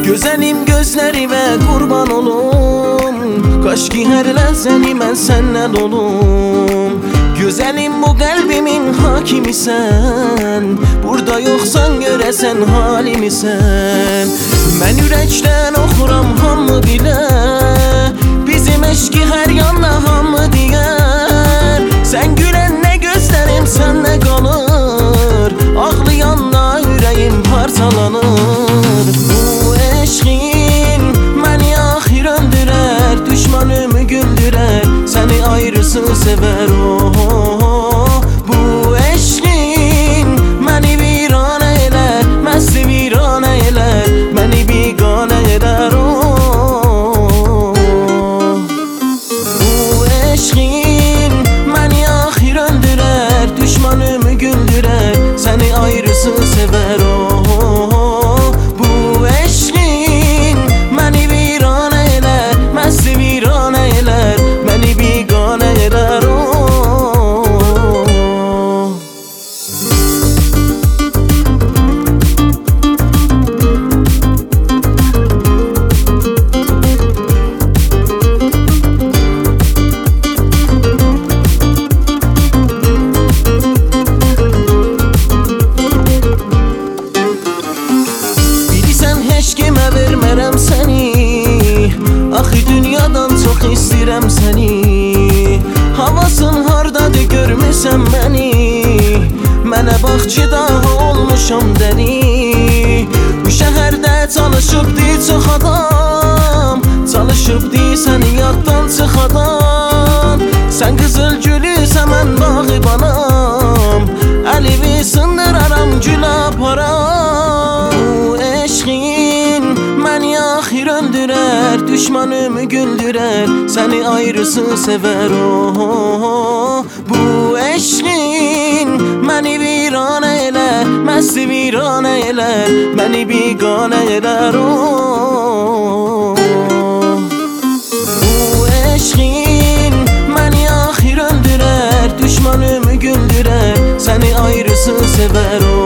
Güzelim gözlerime kurban olum, kaş ki her ləhzəni mən səndən olum. Güzelim bu kalbimin hakimisən, burada yoksan görəsən halimisən. Mən ürəkdən oxuram hamı bilə, bizim eşki hər yanına hamı deyər. Sən gülən nə gözlərim səndə qalır, ağlayanla ürəyim parçalanır. Bu eşqin məni axir öldürər, düşmanımı güldürər, səni ayrısı sever o. Bu eşqin məni viranə elər, məsti viranə elər, məni biganə edər o. Bu eşqin məni axir öldürər, düşmanımı güldürər, səni ayrısı sever o. Bu eşqin məni viranə elər, məsti viranə elər, məni biganə edər o. Vermərəm səni, axı dünyadan çox istəyirəm səni. Havasın hardadır görmüsən məni, mənə bax ki daha olmuşam dəli. Bu şəhərdə çalışıbdı çox adam, çalışıbdı səni yaddan çıxadan. Sən qızıl gülüsən mən bağıbanam, əlimi sındıraram gül aparam. Bu eşqin məni axir öldürər, düşmanımı güldürər, səni ayrısı sever o. Bu eşqin məni viranə elər, məsti viranə elər, məni biganə edər o. Bu eşqin məni axir öldürər, düşmanımı güldürər, səni ayrısı sever o.